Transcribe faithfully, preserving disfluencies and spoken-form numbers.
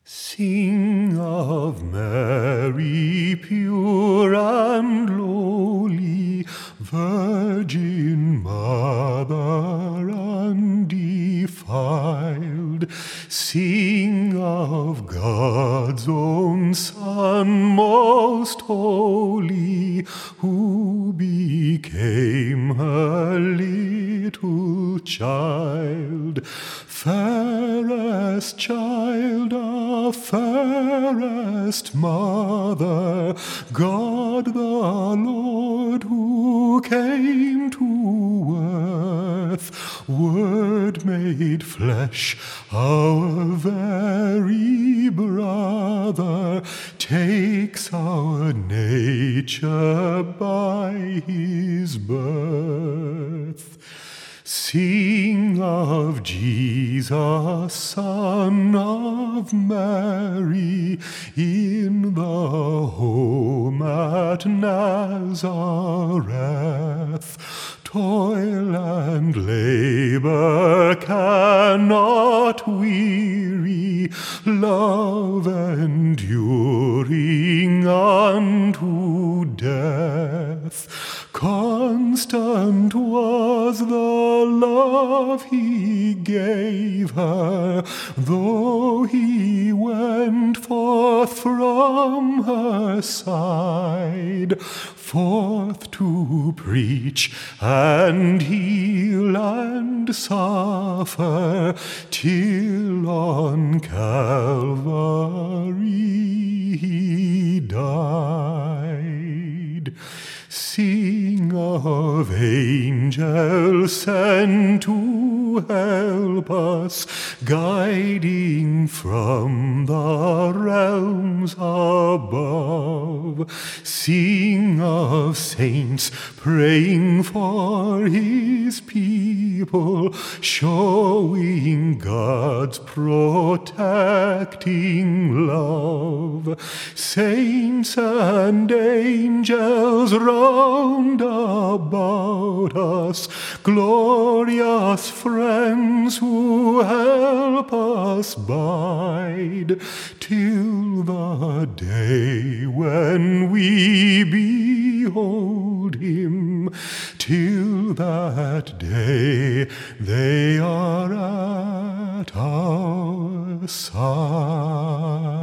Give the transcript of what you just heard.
Sing of Mary, pure and lowly, Virgin Mother undefiled. Sing of God's own Son, most holy, who became a little child, fairest child of fairest mother, God the Lord who came to earth, Word made flesh, our very brother, takes our nature by his birth. Sing of Jesus, Son of Mary, in the home at Nazareth. Toil and labor cannot weary, love enduring unto death. Constant was the love he gave her, though he went forth from her side, forth to preach and heal and suffer, till on Calvary he died. Sing of angels sent to help us, guiding from the realms above. Sing of saints praying for his people, showing God's protecting love. Saints and angels round about us, glorious friends who help us bide, till the day when we behold him, till that day they are at our side.